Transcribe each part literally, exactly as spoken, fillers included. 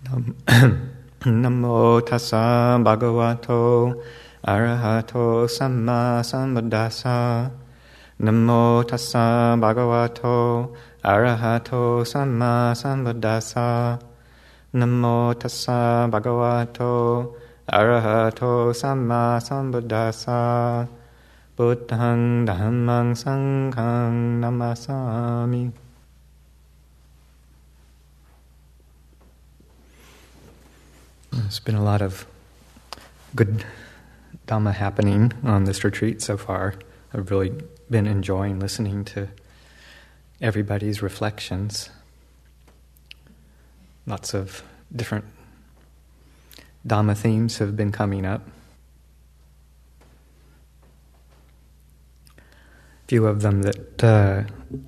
Namo tassa bhagavato arahato samma sambuddhassa. Namo tassa bhagavato arahato samma sambuddhassa. Namo tassa bhagavato arahato samma sambuddhassa. Buddhang dhammang sanghang namasami. There's been a lot of good Dhamma happening on this retreat so far. I've really been enjoying listening to everybody's reflections. Lots of different Dhamma themes have been coming up. A few of them that uh,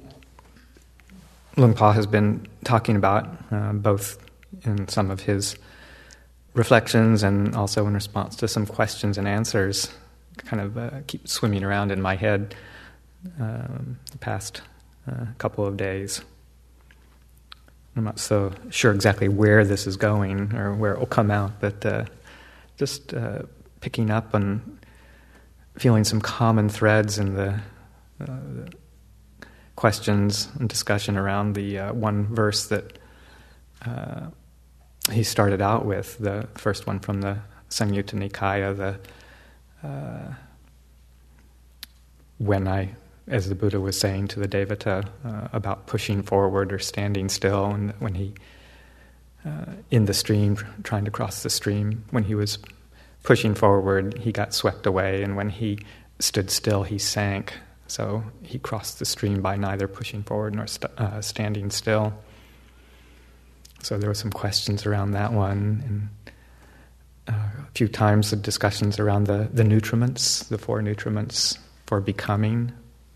Luang Por has been talking about, uh, both in some of his reflections and also in response to some questions and answers, kind of uh, keep swimming around in my head um, the past uh, couple of days. I'm not so sure exactly where this is going or where it will come out, but uh, just uh, picking up and feeling some common threads in the, uh, the questions and discussion around the uh, one verse that uh, he started out with, the first one from the Samyutta Nikaya, the uh, when I, as the Buddha was saying to the Devata uh, about pushing forward or standing still, and when he, uh, in the stream, trying to cross the stream, when he was pushing forward, he got swept away, and when he stood still, he sank. So he crossed the stream by neither pushing forward nor st- uh, standing still. So there were some questions around that one, and uh, a few times the discussions around the, the nutriments, the four nutriments for becoming,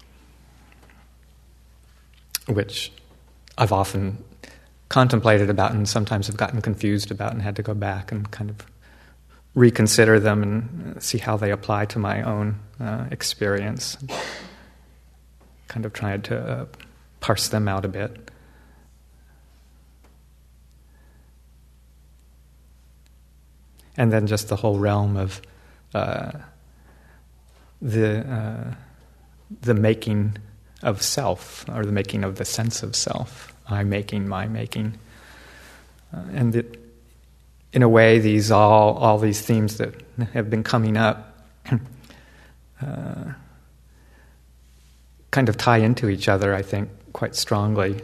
which I've often contemplated about and sometimes have gotten confused about and had to go back and kind of reconsider them and see how they apply to my own uh, experience. Kind of tried to uh, parse them out a bit. And then just the whole realm of uh, the uh, the making of self, or the making of the sense of self. I making, my making, uh, and that, in a way, these all all these themes that have been coming up uh, kind of tie into each other, I think, quite strongly,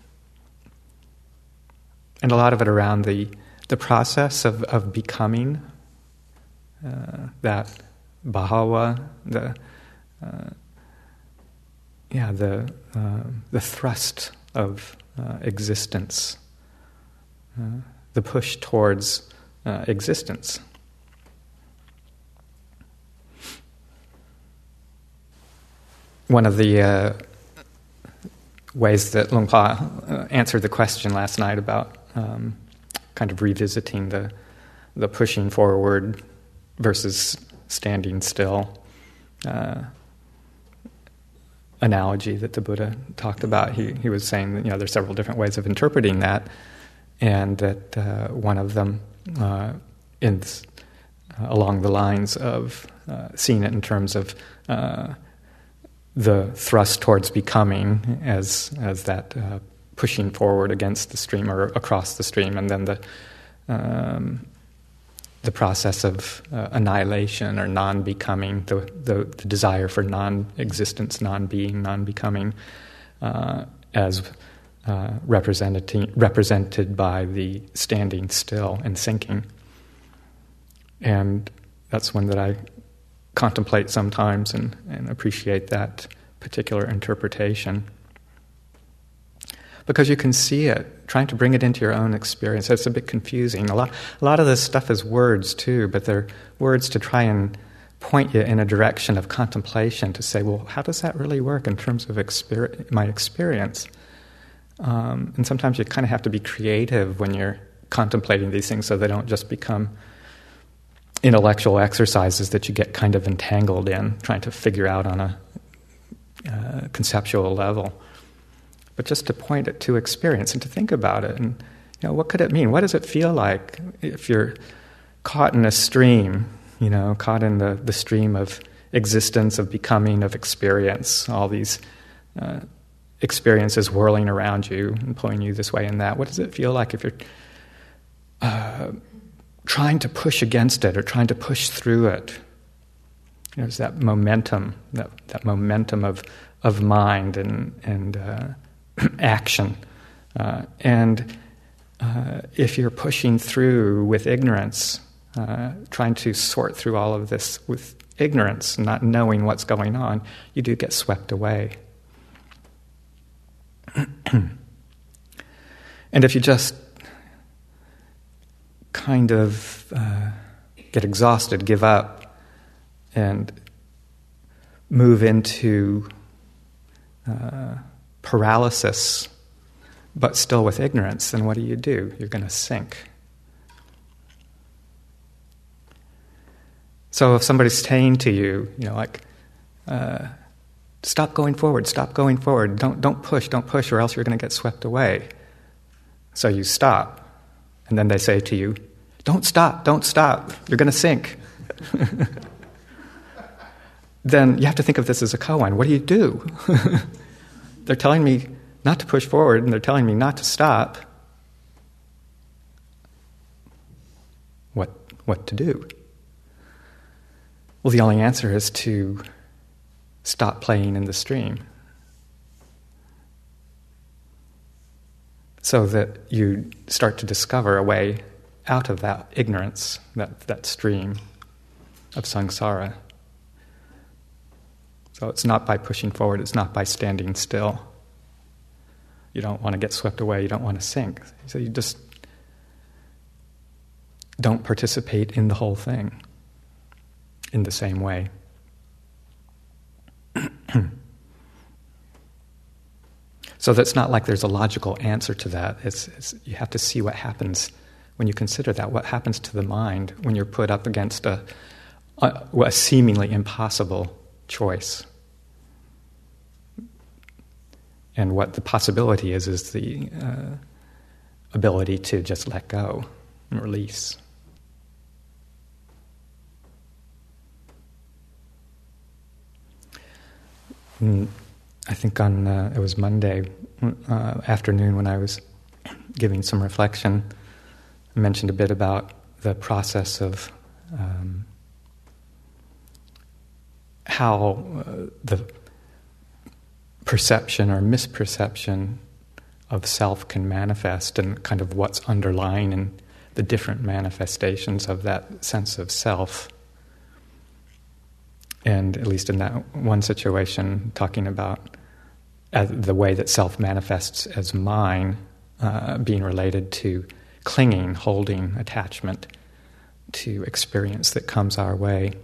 and a lot of it around the. The process of, of becoming, uh, that bhava, the uh, yeah, the uh, the thrust of uh, existence, uh, the push towards uh, existence. One of the uh, ways that Luang Por uh, answered the question last night about um, kind of revisiting the the pushing forward versus standing still uh, analogy that the Buddha talked about. He he was saying that, you know, there's several different ways of interpreting that, and that uh, one of them uh, in uh, along the lines of uh, seeing it in terms of uh, the thrust towards becoming as as that. Uh, pushing forward against the stream or across the stream, and then the um, the process of uh, annihilation or non-becoming, the, the, the desire for non-existence, non-being, non-becoming, uh, as uh, represented represented by the standing still and sinking. And that's one that I contemplate sometimes and, and appreciate that particular interpretation. Because you can see it, trying to bring it into your own experience. It's a bit confusing. A lot, a lot of this stuff is words too, but they're words to try and point you in a direction of contemplation, to say, well, how does that really work in terms of exper- my experience? Um, and sometimes you kind of have to be creative when you're contemplating these things, so they don't just become intellectual exercises that you get kind of entangled in, trying to figure out on a uh, conceptual level. But just to point it to experience and to think about it. And You know, what could it mean? What does it feel like if you're caught in a stream, you know, caught in the, the stream of existence, of becoming, of experience, all these uh, experiences whirling around you and pulling you this way and that? What does it feel like if you're uh, trying to push against it or trying to push through it? There's that momentum, that, that momentum of of mind and and uh, action, uh, and uh, if you're pushing through with ignorance, uh, trying to sort through all of this with ignorance, not knowing what's going on, you do get swept away. And if you just kind of uh, get exhausted, give up, and move into uh, paralysis, but still with ignorance, then what do you do? You're going to sink. So if somebody's saying to you, you know, like, uh, stop going forward, stop going forward, don't don't push, don't push, or else you're going to get swept away. So you stop, and then they say to you, don't stop, don't stop, you're going to sink. Then you have to think of this as a koan. What do you do? They're telling me not to push forward, and they're telling me not to stop. What what to do? Well, the only answer is to stop playing in the stream, so that you start to discover a way out of that ignorance, that, that stream of samsara. So it's not by pushing forward, it's not by standing still. You don't want to get swept away, you don't want to sink. So you just don't participate in the whole thing in the same way. So that's not like there's a logical answer to that. It's, it's you have to see what happens when you consider that. What happens to the mind when you're put up against a, a, a seemingly impossible choice? And what the possibility is, is the uh, ability to just let go and release. And I think on, uh, it was Monday uh, afternoon when I was giving some reflection, I mentioned a bit about the process of um, how uh, the perception or misperception of self can manifest, and kind of what's underlying in the different manifestations of that sense of self. And at least in that one situation, talking about uh, the way that self manifests as mine, uh, being related to clinging, holding, attachment to experience that comes our way,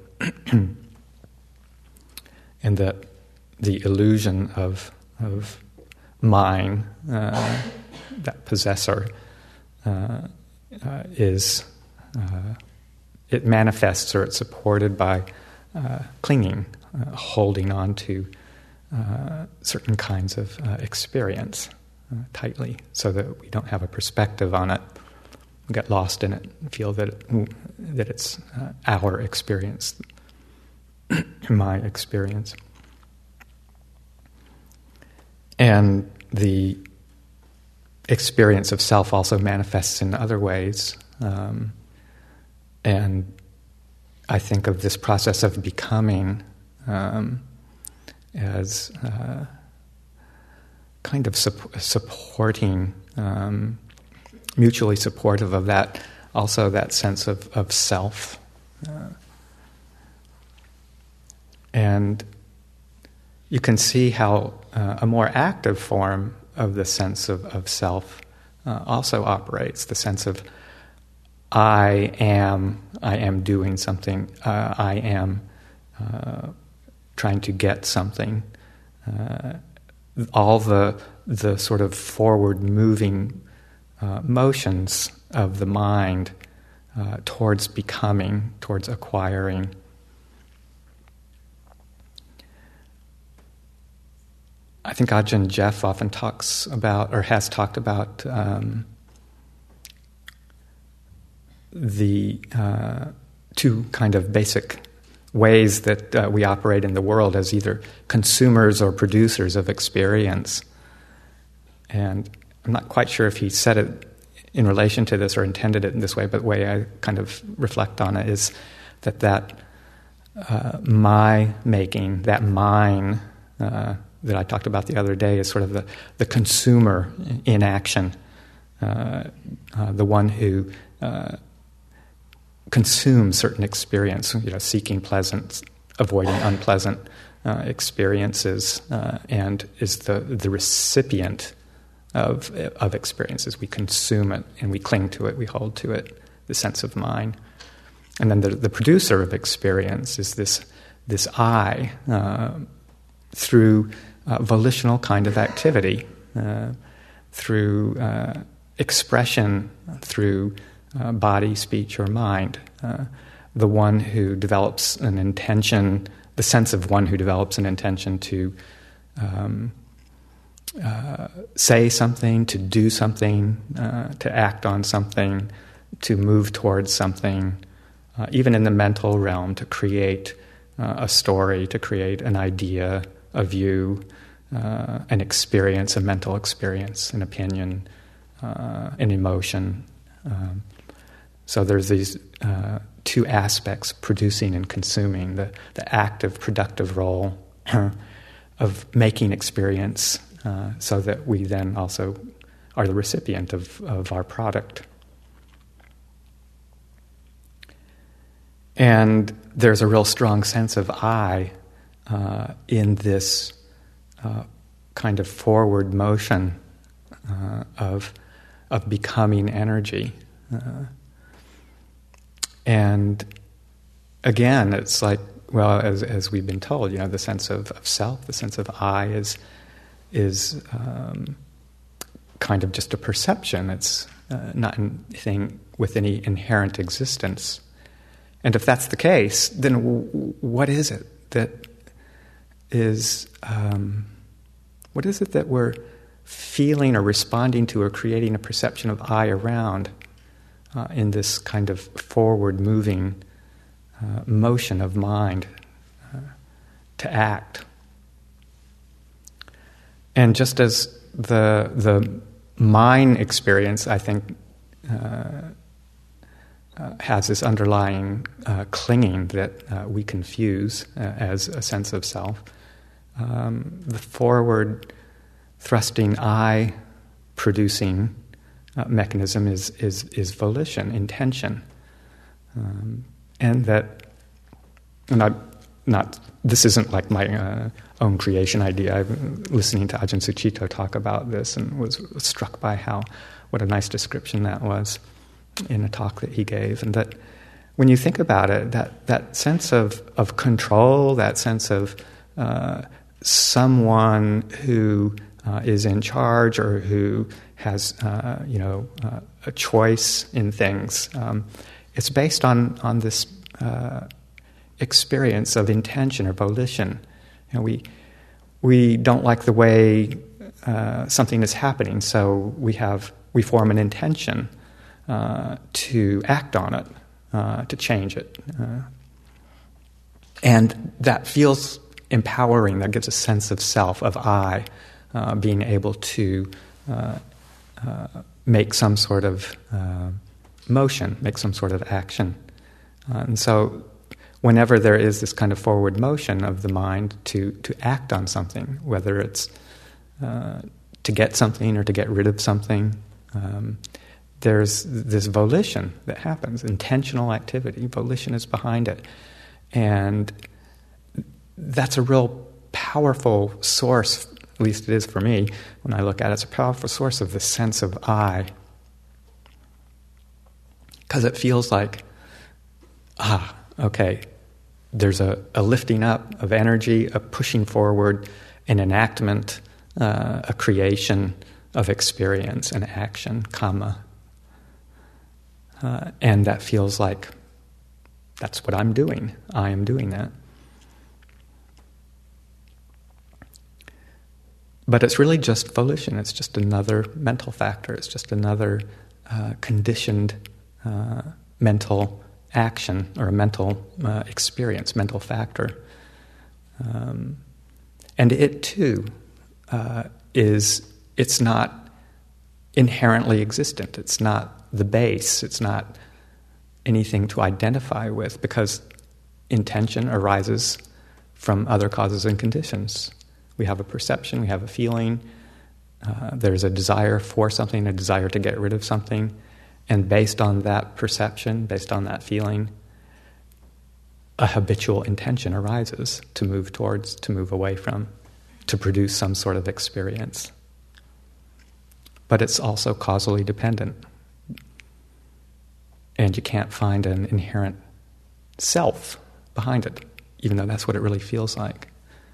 and that the illusion of of mine, uh, that possessor, uh, uh, is uh, it manifests, or it's supported by uh, clinging, uh, holding on to uh, certain kinds of uh, experience uh, tightly, so that we don't have a perspective on it, we get lost in it, feel that it, that it's uh, our experience, my experience. And the experience of self also manifests in other ways. Um, and I think of this process of becoming um, as uh, kind of su- supporting, um, mutually supportive of that, also that sense of, of self. Uh, and you can see how uh, a more active form of the sense of, of self uh, also operates, the sense of I am, I am doing something, uh, I am uh, trying to get something. Uh, all the the sort of forward-moving uh, motions of the mind uh, towards becoming, towards acquiring. I think Ajahn Jeff often talks about, or has talked about, um, the uh, two kind of basic ways that uh, we operate in the world as either consumers or producers of experience. And I'm not quite sure if he said it in relation to this or intended it in this way, but the way I kind of reflect on it is that that uh, my making, that mine uh, that I talked about the other day is sort of the, the consumer in action, uh, uh, the one who uh, consumes certain experience, you know, seeking pleasant, avoiding unpleasant uh, experiences, uh, and is the, the recipient of of experiences. We consume it and we cling to it, we hold to it, the sense of mine. And then the, the producer of experience is this this I uh, through uh, volitional kind of activity, uh, through uh, expression, through uh, body, speech, or mind. Uh, the one who develops an intention, the sense of one who develops an intention to um, Uh, say something, to do something, uh, to act on something, to move towards something, uh, even in the mental realm, to create uh, a story, to create an idea, a view, uh, an experience, a mental experience, an opinion, uh, an emotion. Um, so there's these uh, two aspects, producing and consuming, the, the active, productive role of making experience, Uh, so that we then also are the recipient of, of our product. And there's a real strong sense of I uh, in this uh, kind of forward motion uh, of of becoming energy. Uh, and again, it's like, well, as as we've been told, you know, the sense of, of self, the sense of I is is um, kind of just a perception. It's uh, not anything with any inherent existence. And if that's the case, then w- what is it that is, um, what is it that we're feeling or responding to or creating a perception of I around uh, in this kind of forward-moving uh, motion of mind uh, to act? And just as the the mine experience, I think, uh, uh, has this underlying uh, clinging that uh, we confuse uh, as a sense of self, um, the forward thrusting I producing uh, mechanism is, is is volition, intention, um, and that, and I not. This isn't like my uh, own creation idea. I've been listening to Ajahn Sucitto talk about this and was struck by how, what a nice description that was in a talk that he gave. And that when you think about it, that, that sense of, of control, that sense of uh, someone who uh, is in charge or who has, uh, you know, uh, a choice in things, um, it's based on, on this uh, experience of intention or volition. You know, we we don't like the way uh, something is happening, so we have we form an intention uh, to act on it, uh, to change it, uh, and that feels empowering. That gives a sense of self, of I, uh, being able to uh, uh, make some sort of uh, motion, make some sort of action, uh, and so. Whenever there is this kind of forward motion of the mind to, to act on something, whether it's uh, to get something or to get rid of something, um, there's this volition that happens, intentional activity. Volition is behind it. And that's a real powerful source, at least it is for me, when I look at it, it's a powerful source of the sense of I. Because it feels like, ah, okay, there's a, a lifting up of energy, a pushing forward, an enactment, uh, a creation of experience, an action, kamma. Uh, and that feels like that's what I'm doing. I am doing that. But it's really just volition. It's just another mental factor. It's just another uh, conditioned uh, mental action or a mental uh, experience, mental factor. Um, and it too uh, is, it's not inherently existent. It's not the base. It's not anything to identify with, because intention arises from other causes and conditions. We have a perception, we have a feeling, uh, there's a desire for something, a desire to get rid of something, and based on that perception, based on that feeling, a habitual intention arises to move towards, to move away from, to produce some sort of experience. But it's also causally dependent. And you can't find an inherent self behind it, even though that's what it really feels like.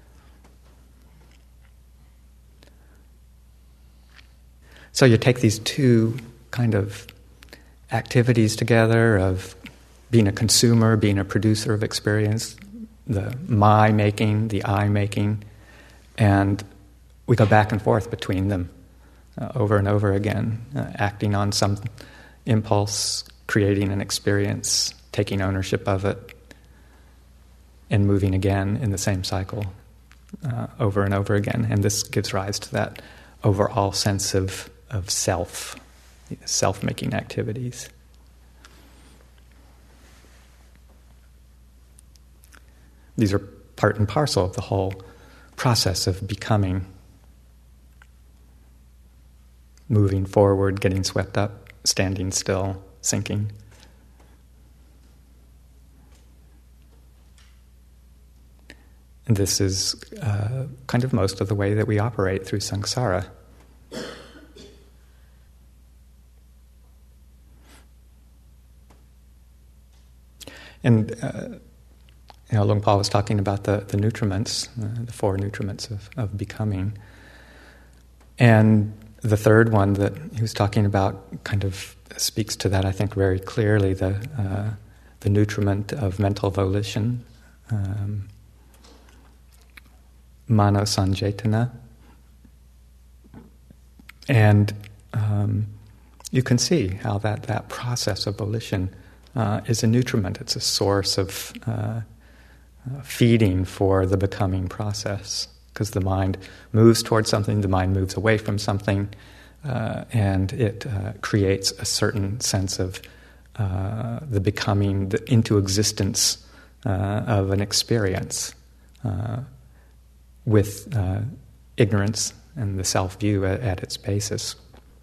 So you take these two kind of activities together of being a consumer, being a producer of experience, the my making, the I making, and we go back and forth between them uh, over and over again, uh, acting on some impulse, creating an experience, taking ownership of it, and moving again in the same cycle uh, over and over again. And this gives rise to that overall sense of, of self, self-making activities. These are part and parcel of the whole process of becoming, moving forward, getting swept up, standing still, sinking. And this is uh, kind of most of the way that we operate through samsara. And uh, you know, Luang Por was talking about the, the nutriments, uh, the four nutriments of, of becoming. And the third one that he was talking about kind of speaks to that, I think, very clearly, the uh, the nutriment of mental volition, um, mano sanjayatana. And um, you can see how that, that process of volition uh, is a nutriment. It's a source of uh, uh, feeding for the becoming process, because the mind moves towards something, the mind moves away from something, uh, and it uh, creates a certain sense of uh, the becoming, the into existence uh, of an experience uh, with uh, ignorance and the self-view at, at its basis.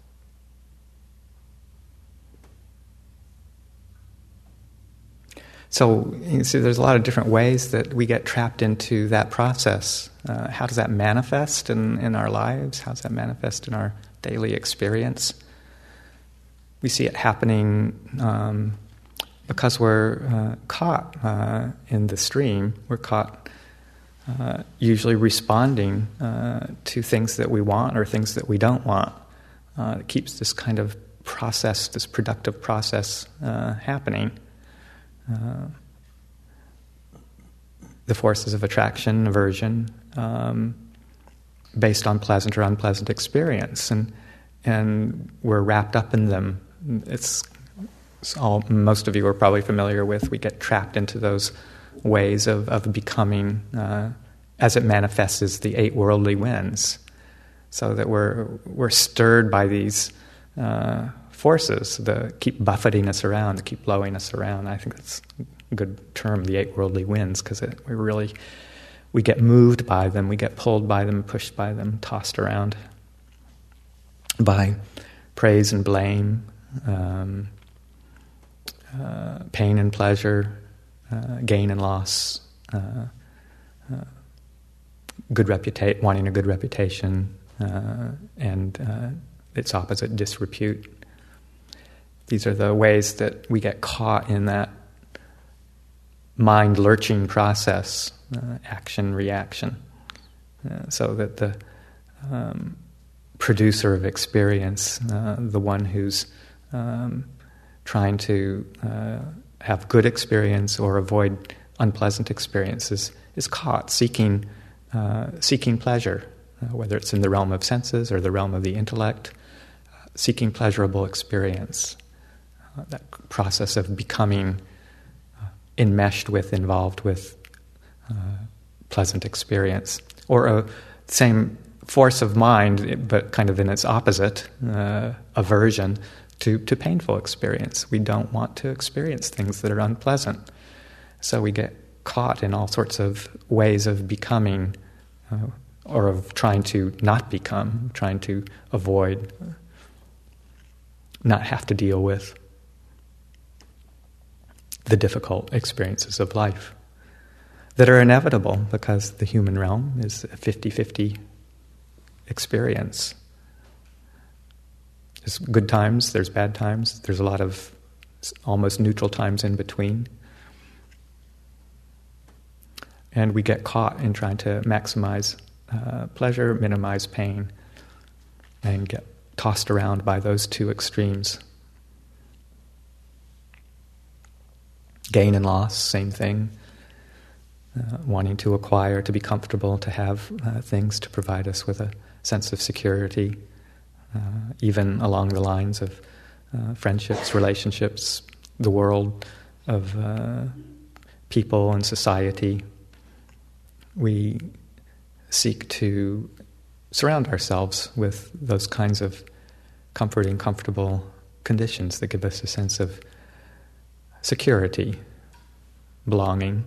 So you see, there's a lot of different ways that we get trapped into that process. Uh, how does that manifest in, in our lives? How does that manifest in our daily experience? We see it happening um, because we're uh, caught uh, in the stream. We're caught uh, usually responding uh, to things that we want or things that we don't want. Uh, it keeps this kind of process, this productive process uh, happening. Uh, the forces of attraction, aversion, um, based on pleasant or unpleasant experience, and and we're wrapped up in them. It's, it's all most of you are probably familiar with. We get trapped into those ways of of becoming uh, as it manifests as the eight worldly winds, so that we're we're stirred by these Uh, forces that keep buffeting us around, that keep blowing us around. I think that's a good term, the eight worldly winds, because we really, we get moved by them, we get pulled by them, pushed by them, tossed around by praise and blame, um, uh, pain and pleasure, uh, gain and loss, uh, uh, good reputation, wanting a good reputation, uh, and uh, its opposite, disrepute. These are the ways that we get caught in that mind-lurching process, uh, action, reaction, uh, so that the um, producer of experience, uh, the one who's um, trying to uh, have good experience or avoid unpleasant experiences, is caught seeking uh, seeking pleasure, uh, whether it's in the realm of senses or the realm of the intellect, uh, seeking pleasurable experience. uh, that process of becoming uh, enmeshed with, involved with uh, pleasant experience. Or a same force of mind, but kind of in its opposite, uh, aversion to, to painful experience. We don't want to experience things that are unpleasant. So we get caught in all sorts of ways of becoming, uh, or of trying to not become, trying to avoid, not have to deal with the difficult experiences of life that are inevitable, because the human realm is a fifty-fifty experience. There's good times, there's bad times, there's a lot of almost neutral times in between. And we get caught in trying to maximize uh, pleasure, minimize pain, and get tossed around by those two extremes. Gain and loss, same thing. Uh, wanting to acquire, to be comfortable, to have uh, things to provide us with a sense of security, uh, even along the lines of uh, friendships, relationships, the world of uh, people and society. We seek to surround ourselves with those kinds of comforting, comfortable conditions that give us a sense of security, belonging.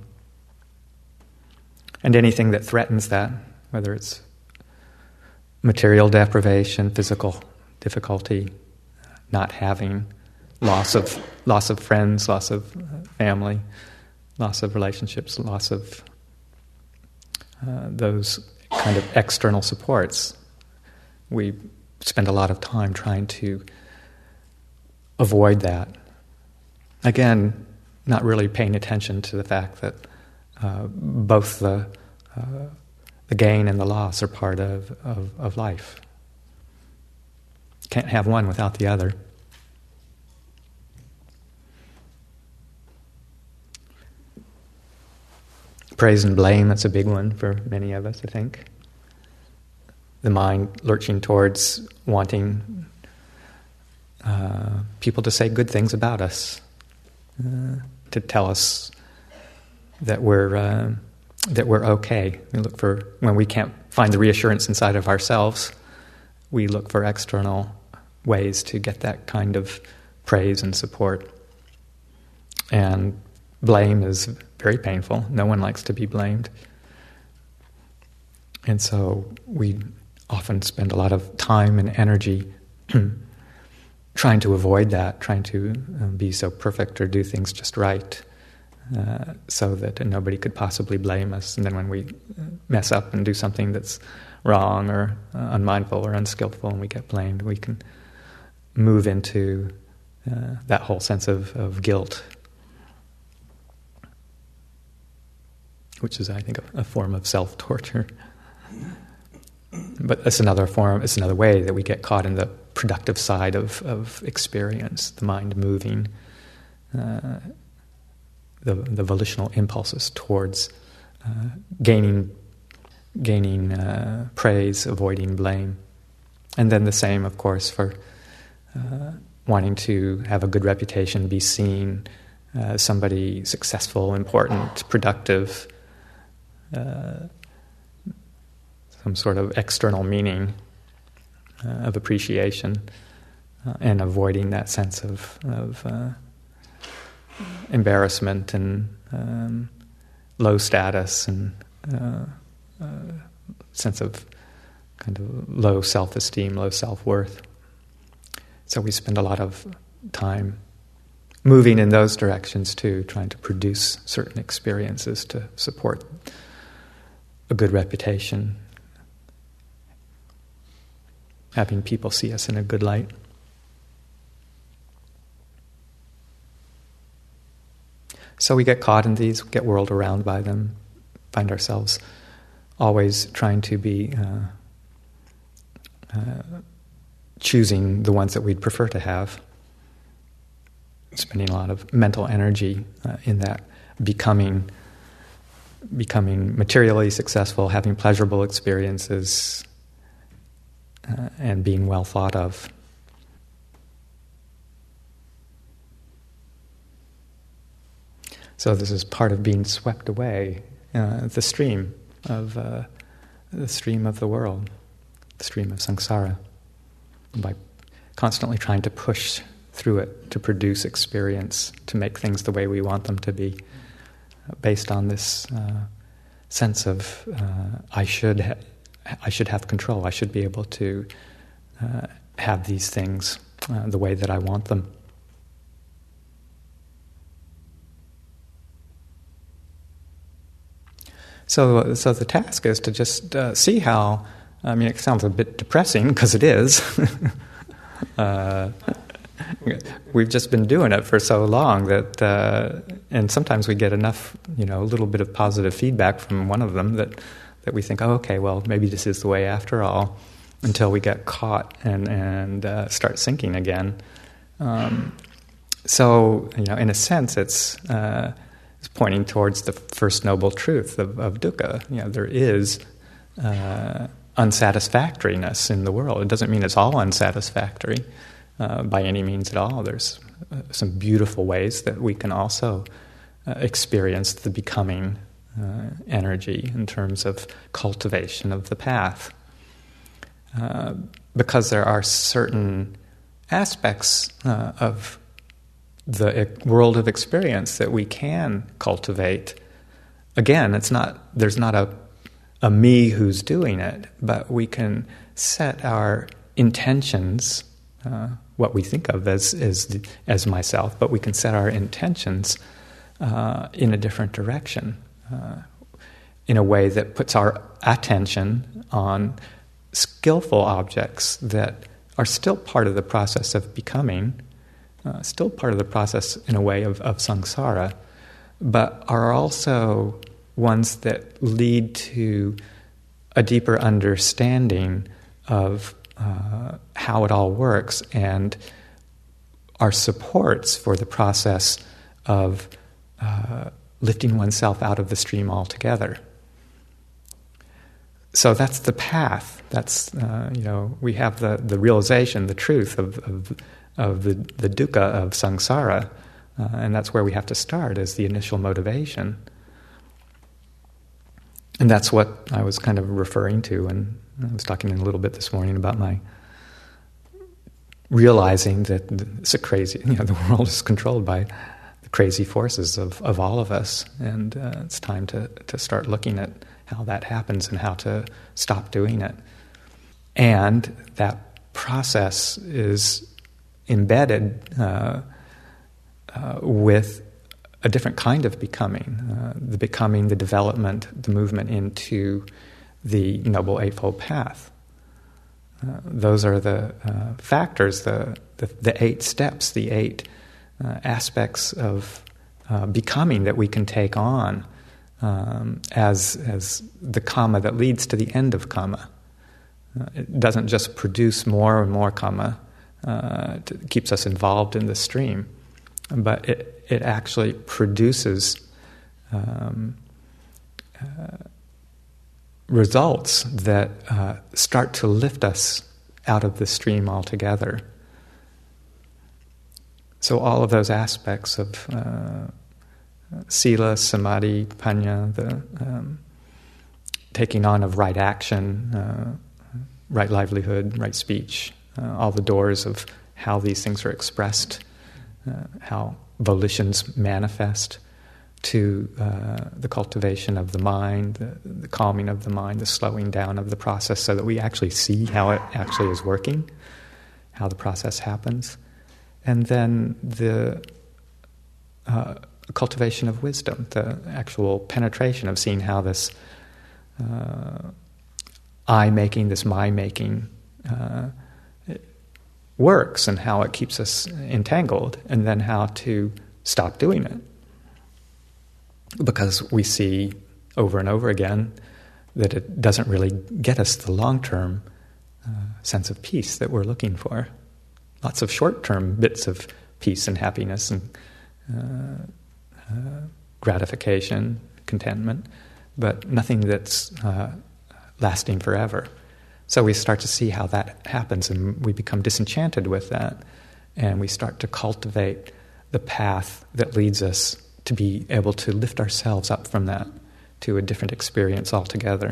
And anything that threatens that, whether it's material deprivation, physical difficulty, not having, loss of loss of friends, loss of family, loss of relationships, loss of uh, those kind of external supports. We spend a lot of time trying to avoid that. Again, not really paying attention to the fact that Uh, both the uh, the gain and the loss are part of, of, of life. Can't have one without the other. Praise and blame, that's a big one for many of us, I think. The mind lurching towards wanting uh, people to say good things about us, uh, to tell us that we're uh, that we're okay. We look for, when we can't find the reassurance inside of ourselves, we look for external ways to get that kind of praise and support. And blame is very painful. No one likes to be blamed. And so we often spend a lot of time and energy trying to avoid that, trying to um, be so perfect or do things just right, Uh, so that nobody could possibly blame us. And then when we mess up and do something that's wrong or uh, unmindful or unskillful and we get blamed, we can move into uh, that whole sense of, of guilt, which is, I think, a, a form of self-torture. But it's another form, it's another way that we get caught in the productive side of, of experience, the mind moving, uh, The, the volitional impulses towards uh, gaining, gaining uh, praise, avoiding blame, and then the same, of course, for uh, wanting to have a good reputation, be seen as uh, somebody successful, important, productive, uh, some sort of external meaning uh, of appreciation, uh, and avoiding that sense of. of uh, embarrassment and um, low status and uh, uh, sense of kind of low self-esteem, low self-worth. So we spend a lot of time moving in those directions too, trying to produce certain experiences to support a good reputation, having people see us in a good light. So we get caught in these, get whirled around by them, find ourselves always trying to be uh, uh, choosing the ones that we'd prefer to have, spending a lot of mental energy uh, in that, becoming, becoming materially successful, having pleasurable experiences, uh, and being well thought of. So this is part of being swept away, uh, the stream of uh, the stream of the world, the stream of samsara, by constantly trying to push through it to produce experience, to make things the way we want them to be, based on this uh, sense of uh, I should ha- I should have control. I should be able to uh, have these things uh, the way that I want them. So, so the task is to just uh, see how. I mean, it sounds a bit depressing because it is. uh, we've just been doing it for so long that, uh, and sometimes we get enough, you know, a little bit of positive feedback from one of them that that we think, oh, okay, well, maybe this is the way after all, until we get caught and and uh, start sinking again. Um, so, you know, in a sense, it's. Uh, It's pointing towards the first noble truth of, of dukkha. You know, there is uh, unsatisfactoriness in the world. It doesn't mean it's all unsatisfactory uh, by any means at all. There's uh, some beautiful ways that we can also uh, experience the becoming uh, energy in terms of cultivation of the path. Uh, because there are certain aspects uh, of the world of experience that we can cultivate. Again, it's not there's not a a me who's doing it, but we can set our intentions, uh, what we think of as as the, as myself, but we can set our intentions uh, in a different direction, uh, in a way that puts our attention on skillful objects that are still part of the process of becoming. Uh, still part of the process in a way of, of samsara, but are also ones that lead to a deeper understanding of uh, how it all works and are supports for the process of uh, lifting oneself out of the stream altogether. So that's the path. That's, uh, you know, we have the, the realization, the truth of, of of the, the dukkha of samsara, uh, and that's where we have to start as the initial motivation. And that's what I was kind of referring to, and I was talking a little bit this morning about my realizing that it's a crazy, you know, the world is controlled by the crazy forces of, of all of us, and uh, it's time to, to start looking at how that happens and how to stop doing it. And that process is embedded uh, uh, with a different kind of becoming, uh, the becoming, the development, the movement into the Noble Eightfold Path. Uh, those are the uh, factors, the, the the eight steps, the eight uh, aspects of uh, becoming that we can take on um, as as the karma that leads to the end of karma. Uh, it doesn't just produce more and more karma. Uh, to, keeps us involved in the stream, but it it actually produces um, uh, results that uh, start to lift us out of the stream altogether. So all of those aspects of uh, sila, samadhi, panya, the um, taking on of right action, uh, right livelihood, right speech, Uh, all the doors of how these things are expressed, uh, how volitions manifest, to uh, the cultivation of the mind, the, the calming of the mind, the slowing down of the process so that we actually see how it actually is working, how the process happens. And then the uh, cultivation of wisdom, the actual penetration of seeing how this uh, I-making, this my-making, uh, works and how it keeps us entangled, and then how to stop doing it. Because we see over and over again that it doesn't really get us the long-term uh, sense of peace that we're looking for. Lots of short-term bits of peace and happiness and uh, uh, gratification, contentment, but nothing that's uh, lasting forever. So we start to see how that happens, and we become disenchanted with that, and we start to cultivate the path that leads us to be able to lift ourselves up from that to a different experience altogether.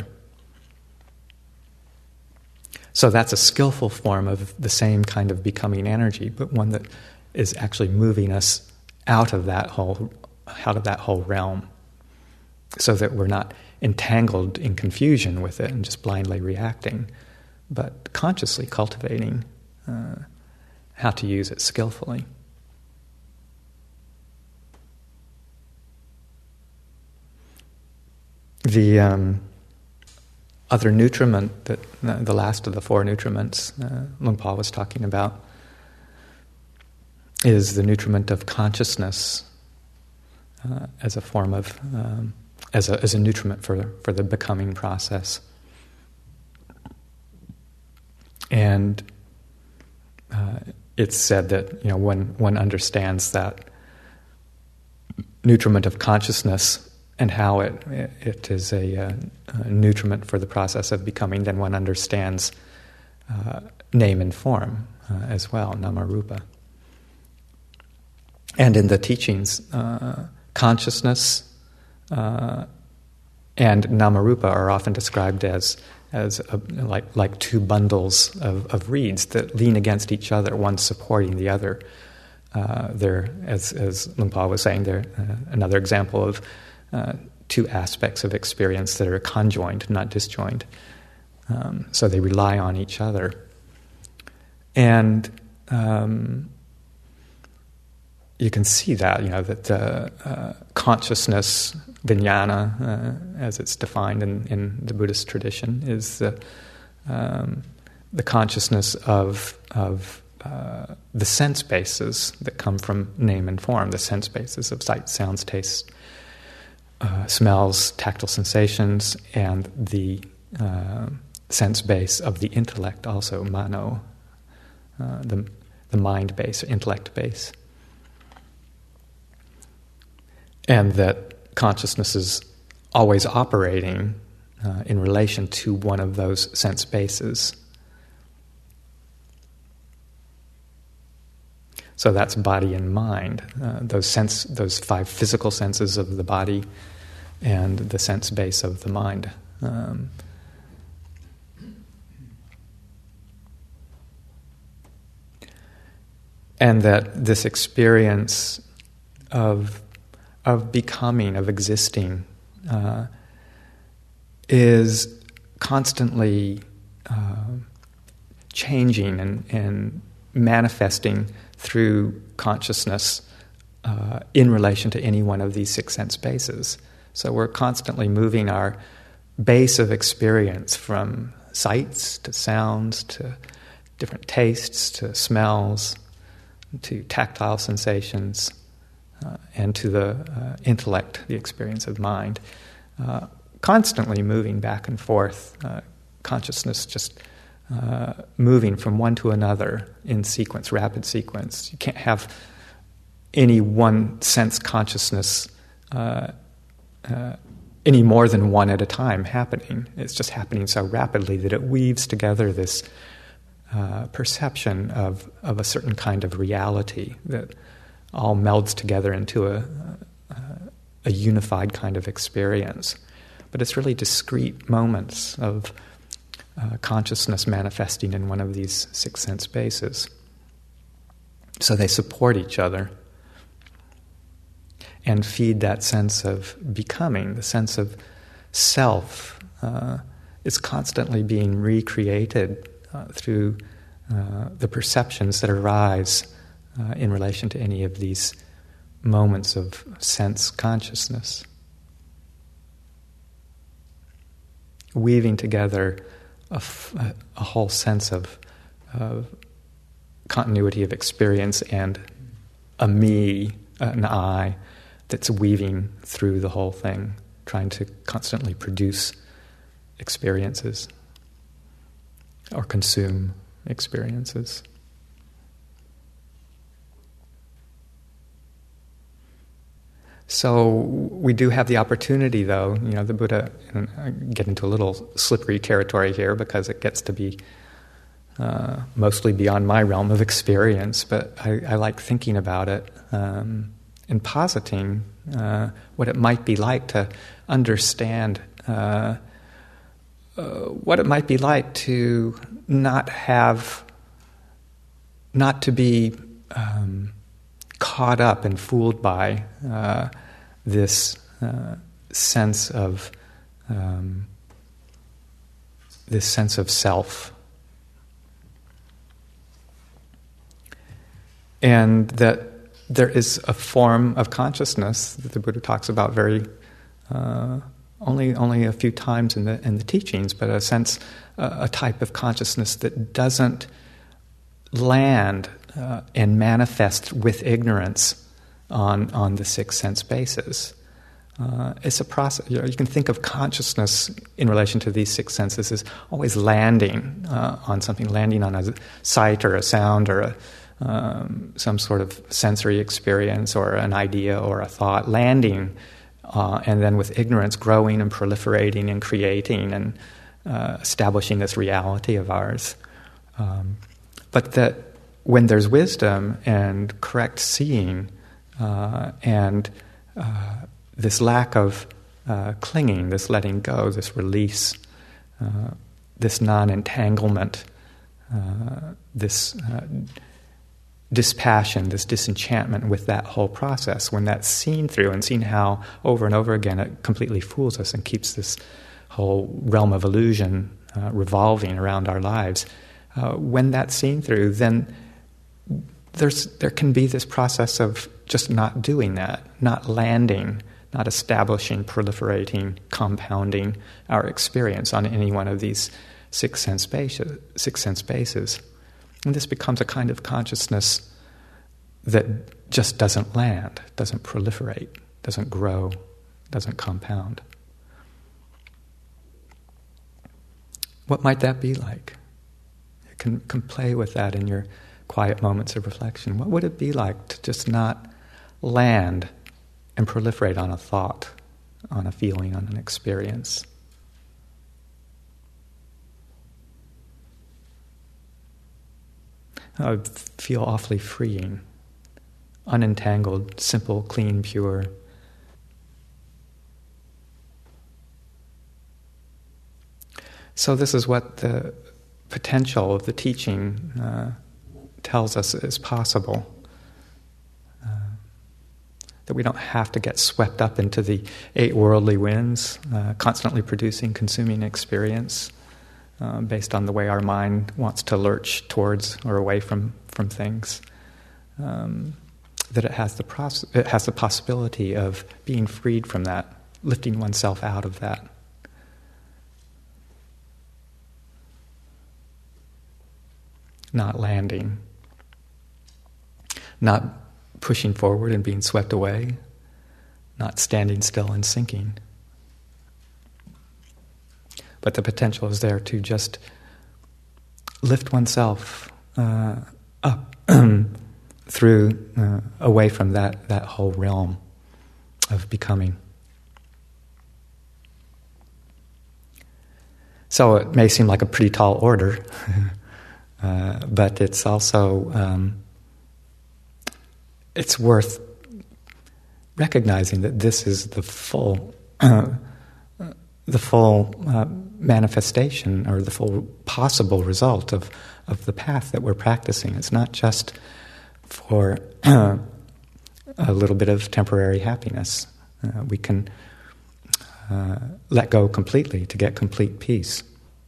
So that's a skillful form of the same kind of becoming energy, but one that is actually moving us out of that whole, out of that whole realm, so that we're not entangled in confusion with it and just blindly reacting, but consciously cultivating uh, how to use it skillfully. The um, other nutriment, that the last of the four nutriments uh, Luang Por was talking about, is the nutriment of consciousness uh, as a form of, um, as a as a nutriment for for the becoming process. And uh, it's said that, you know, when one understands that nutriment of consciousness and how it it is a, uh, a nutriment for the process of becoming, then one understands uh, name and form uh, as well, nama rupa. And in the teachings, uh, consciousness uh, and nama rupa are often described as as a, like like two bundles of, of reeds that lean against each other, one supporting the other. Uh, they're, as as Luang Por was saying, they're uh, another example of Uh, two aspects of experience that are conjoined, not disjoined. Um, so they rely on each other. And um, you can see that, you know, that uh, uh, consciousness, vijnana, uh, as it's defined in, in the Buddhist tradition, is the, um, the consciousness of, of uh, the sense bases that come from name and form, the sense bases of sight, sounds, tastes, Uh, smells, tactile sensations, and the uh, sense base of the intellect, also mano, uh, the the mind base, intellect base, and that consciousness is always operating uh, in relation to one of those sense bases. So that's body and mind, uh, those sense, those five physical senses of the body, and the sense base of the mind. Um, and that this experience of of becoming, of existing, uh, is constantly uh, changing and, and manifesting through consciousness uh, in relation to any one of these six sense bases. So we're constantly moving our base of experience from sights to sounds to different tastes to smells to tactile sensations uh, and to the uh, intellect, the experience of mind, uh, constantly moving back and forth, uh, consciousness just uh, moving from one to another in sequence, rapid sequence. You can't have any one sense consciousness uh, uh, any more than one at a time happening. It's just happening so rapidly that it weaves together this uh, perception of, of a certain kind of reality that all melds together into a, a, a unified kind of experience. But it's really discrete moments of uh, consciousness manifesting in one of these six sense bases. So they support each other and feed that sense of becoming, the sense of self. Uh, is constantly being recreated uh, through uh, the perceptions that arise uh, in relation to any of these moments of sense consciousness. Weaving together a, f- a whole sense of, of continuity of experience and a me, an I, that's weaving through the whole thing, trying to constantly produce experiences or consume experiences. So we do have the opportunity, though, you know, the Buddha, and I get into a little slippery territory here because it gets to be uh, mostly beyond my realm of experience, but I, I like thinking about it um, in positing uh, what it might be like to understand uh, uh, what it might be like to not have, not to be um, caught up and fooled by uh, this uh, sense of um, this sense of self, and that there is a form of consciousness that the Buddha talks about very uh, only only a few times in the in the teachings, but a sense, uh, a type of consciousness that doesn't land uh, and manifest with ignorance on on the six sense bases. Uh, it's a process. You know, you can think of consciousness in relation to these six senses as always landing uh, on something, landing on a sight or a sound or a, um, some sort of sensory experience or an idea or a thought, landing, uh, and then with ignorance growing and proliferating and creating and uh, establishing this reality of ours. Um, but that when there's wisdom and correct seeing uh, and uh, this lack of uh, clinging, this letting go, this release, uh, this non-entanglement, uh, this uh, dispassion, this disenchantment with that whole process, when that's seen through and seen how over and over again it completely fools us and keeps this whole realm of illusion uh, revolving around our lives, uh, when that's seen through, then there's there can be this process of just not doing that, not landing, not establishing, proliferating, compounding our experience on any one of these six sense bases, six sense bases. And this becomes a kind of consciousness that just doesn't land, doesn't proliferate, doesn't grow, doesn't compound. What might that be like? You can, can play with that in your quiet moments of reflection. What would it be like to just not land and proliferate on a thought, on a feeling, on an experience? I would feel awfully freeing, unentangled, simple, clean, pure. So this is what the potential of the teaching uh, tells us is possible. That we don't have to get swept up into the eight worldly winds, uh, constantly producing, consuming experience uh, based on the way our mind wants to lurch towards or away from, from things. Um, that it has the pros- it has the possibility of being freed from that, lifting oneself out of that. Not landing. Not pushing forward and being swept away, not standing still and sinking. But the potential is there to just lift oneself uh, up through, uh, away from that, that whole realm of becoming. So it may seem like a pretty tall order, uh, but it's also um, it's worth recognizing that this is the full, uh, the full uh, manifestation or the full possible result of, of the path that we're practicing. It's not just for uh, a little bit of temporary happiness. Uh, we can uh, let go completely to get complete peace.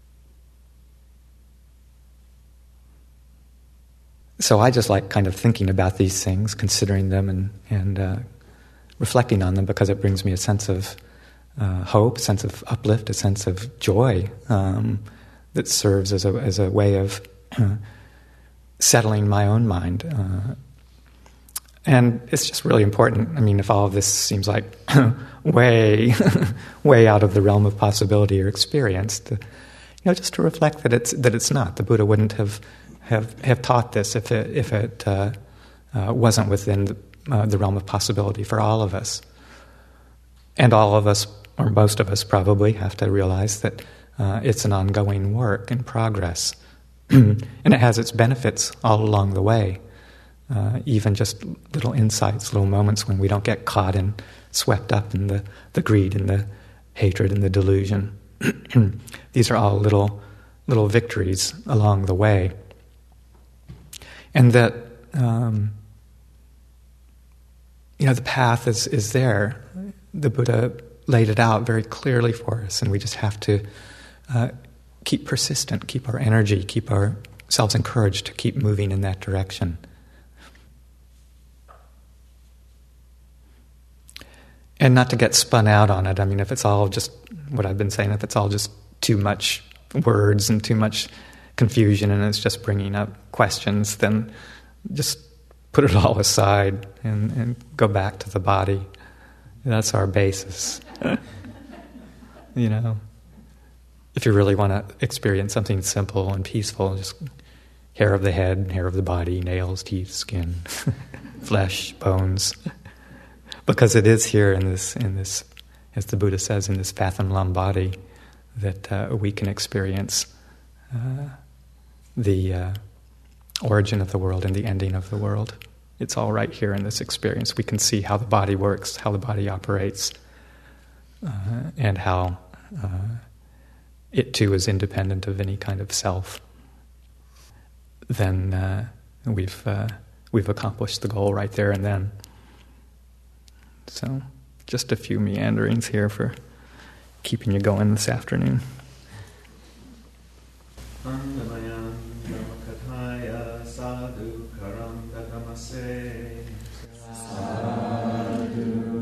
So I just like kind of thinking about these things, considering them and, and uh, reflecting on them, because it brings me a sense of uh, hope, a sense of uplift, a sense of joy um, that serves as a as a way of uh, settling my own mind. Uh, and it's just really important. I mean, if all of this seems like way, way out of the realm of possibility or experience, to, you know, just to reflect that it's that it's not. The Buddha wouldn't have have, have taught this if it if it uh, uh, wasn't within the, uh, the realm of possibility for all of us. And all of us, or most of us probably, have to realize that uh, it's an ongoing work in progress. And it has its benefits all along the way. uh, even just little insights, little moments when we don't get caught and swept up in the, the greed and the hatred and the delusion. These are all little little victories along the way. And that, um, you know, the path is, is there. The Buddha laid it out very clearly for us, and we just have to uh, keep persistent, keep our energy, keep ourselves encouraged to keep moving in that direction. And not to get spun out on it. I mean, if it's all just, what I've been saying, if it's all just too much words and too much confusion and it's just bringing up questions, then just put it all aside and, and go back to the body. That's our basis. You know, if you really want to experience something simple and peaceful, just hair of the head, hair of the body, nails, teeth, skin, flesh, bones. Because it is here in this, in this, as the Buddha says, in this Fathom Lam body, that uh, we can experience uh, the uh, origin of the world and the ending of the world. It's all right here in this experience. We can see how the body works, how the body operates, uh, and how uh, it too is independent of any kind of self. Then uh, we've uh, we've accomplished the goal right there and then. So, just a few meanderings here for keeping you going this afternoon. Sadhu.